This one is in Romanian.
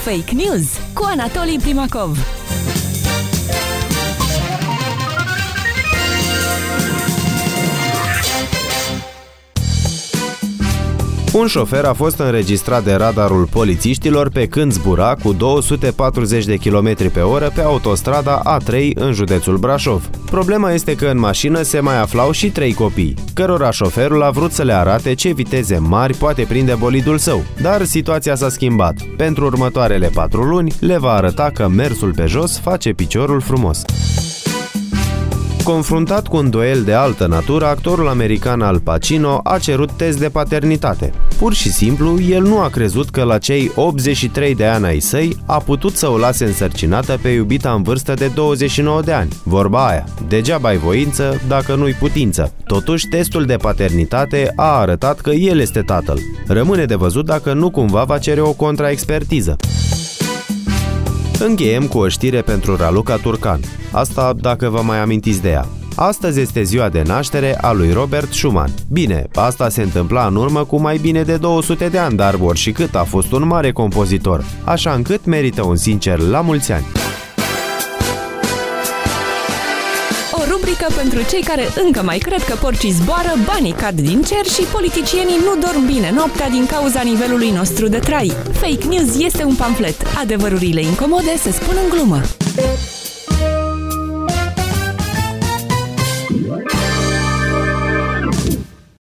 Fake News cu Anatolii Primakov. Un șofer a fost înregistrat de radarul polițiștilor pe când zbura cu 240 de km pe oră pe autostrada A3 în județul Brașov. Problema este că în mașină se mai aflau și 3 copii, cărora șoferul a vrut să le arate ce viteze mari poate prinde bolidul său. Dar situația s-a schimbat. Pentru următoarele 4 luni le va arăta că mersul pe jos face piciorul frumos. Confruntat cu un duel de altă natură, actorul american Al Pacino a cerut test de paternitate. Pur și simplu, el nu a crezut că la cei 83 de ani ai săi a putut să o lase însărcinată pe iubita în vârstă de 29 de ani. Vorba aia, degeaba ai voință dacă nu-i putință. Totuși, testul de paternitate a arătat că el este tatăl. Rămâne de văzut dacă nu cumva va cere o contraexpertiză. Încheiem cu o știre pentru Raluca Turcan. Asta dacă vă mai amintiți de ea. Astăzi este ziua de naștere a lui Robert Schumann. Bine, asta se întâmpla în urmă cu mai bine de 200 de ani, dar oricât a fost un mare compozitor, așa încât merită un sincer la mulți ani. O rubrică pentru cei care încă mai cred că porcii zboară, banii cad din cer și politicienii nu dorm bine noaptea din cauza nivelului nostru de trai. Fake News este un pamflet. Adevărurile incomode se spun în glumă.